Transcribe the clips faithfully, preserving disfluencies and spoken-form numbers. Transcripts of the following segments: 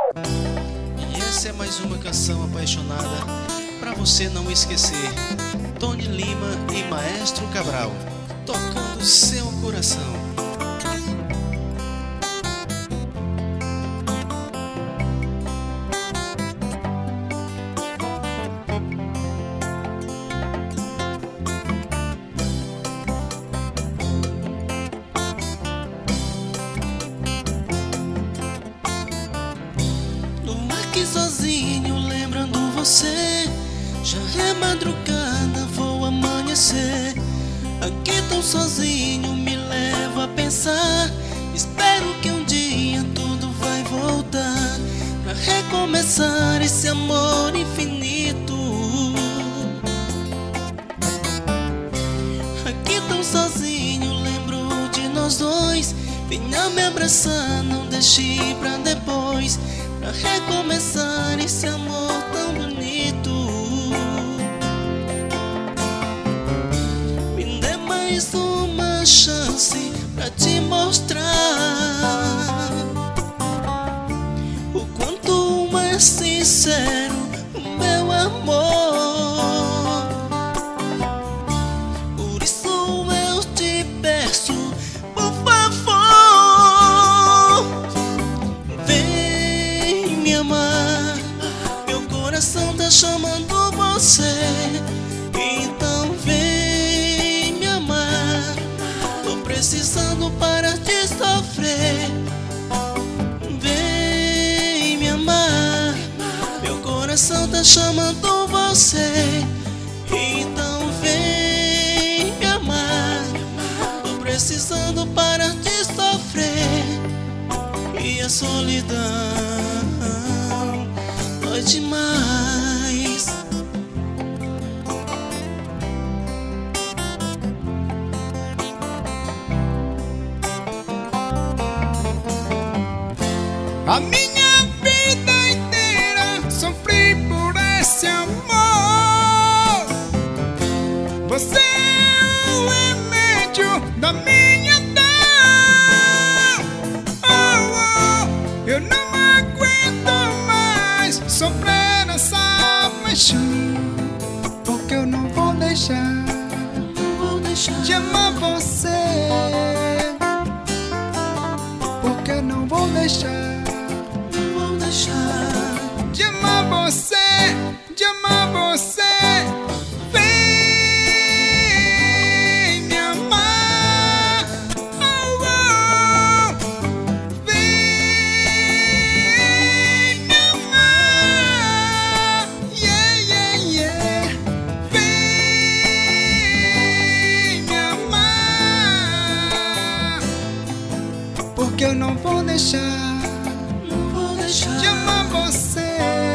E essa é mais uma canção apaixonada pra você não esquecer. Tony Lima e Maestro Cabral, tocando seu coração. Aqui sozinho, lembrando você. Já é madrugada, vou amanhecer. Aqui tão sozinho, me levo a pensar. Espero que um dia tudo vai voltar pra recomeçar esse amor infinito. Aqui tão sozinho, lembro de nós dois. Venha me abraçar, não deixe pra depois, pra recomeçar esse amor tão bonito. Me dê mais uma chance pra te mostrar o quanto é sincero o meu amor. Por isso eu te peço, por favor, vem me amar. Meu coração tá chamando você, então vem me amar. Tô precisando parar de sofrer. Vem me amar. Meu coração tá chamando você, então vem me amar. Tô precisando parar de sofrer. E a solidão dói demais. A minha vida inteira sofri por esse amor. Você é o remédio da minha dor. Oh, oh, eu não aguento mais sofrer essa paixão, porque eu não vou deixar, Não vou deixar de amar você, porque eu não vou deixar Não vou deixar de amar você, de amar você. Vem me amar. Oh, oh. Vem me amar. Yeah, yeah, yeah. Vem me amar, porque eu não vou deixar Não vou deixar de amar você,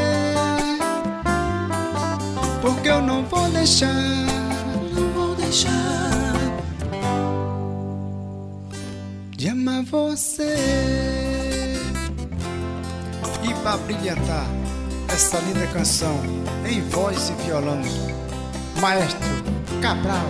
porque eu não vou deixar Não vou deixar de amar você. E para brilhantar essa linda canção em voz e violão, Maestro Cabral.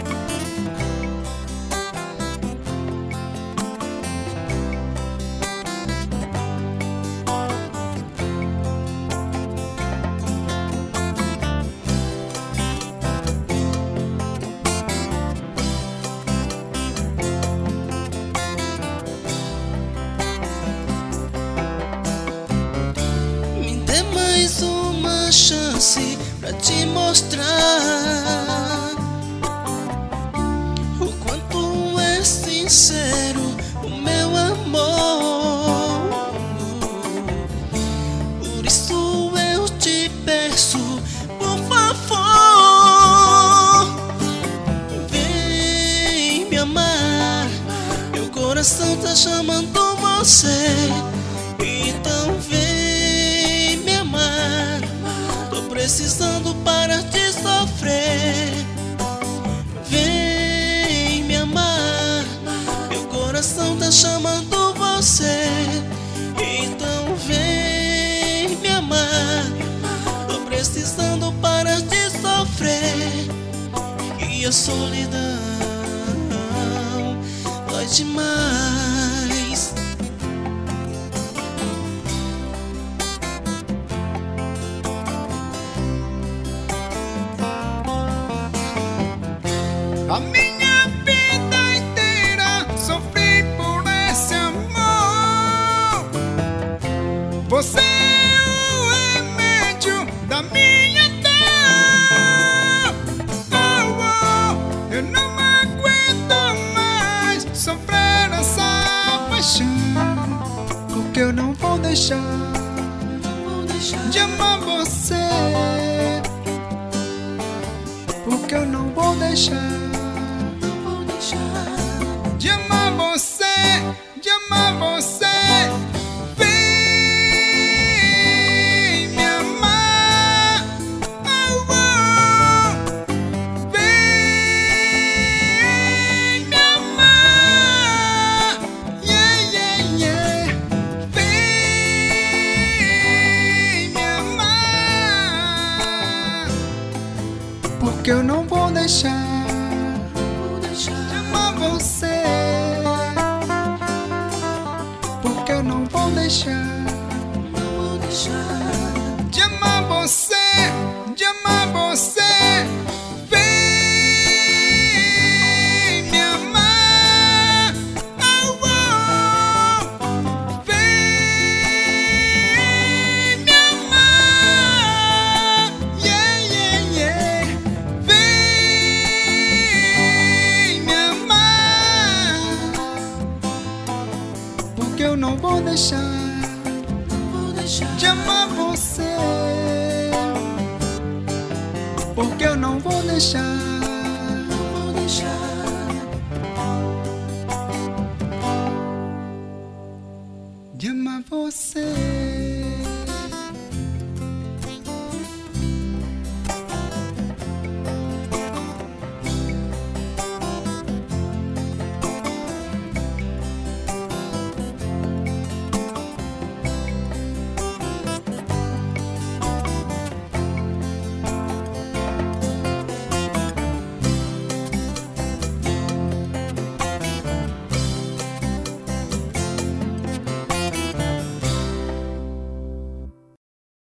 Me dê mais uma chance pra te mostrar o quanto é sincero o meu amor. Por isso eu te peço, por favor, vem me amar. Meu coração tá chamando você, então vem me amar. Tô precisando parar de sofrer. Vem me amar. Meu coração tá chamando você, então vem me amar. Tô precisando parar de sofrer. E a solidão dói demais. Você é o remédio da minha dor. Oh, oh, eu não aguento mais sofrer essa paixão, porque eu não vou deixar de amar você, porque eu não vou deixar de amar você, de amar você. Vem me amar, oh, oh. Vem me amar, yeah, yeah, yeah. Vem me amar, porque eu não vou deixar de amar você, porque eu não vou deixar de amar você, de amar você. Vem me amar, oh, oh. Vem me amar, yeah, yeah, yeah. Vem me amar, porque eu não vou deixar de amar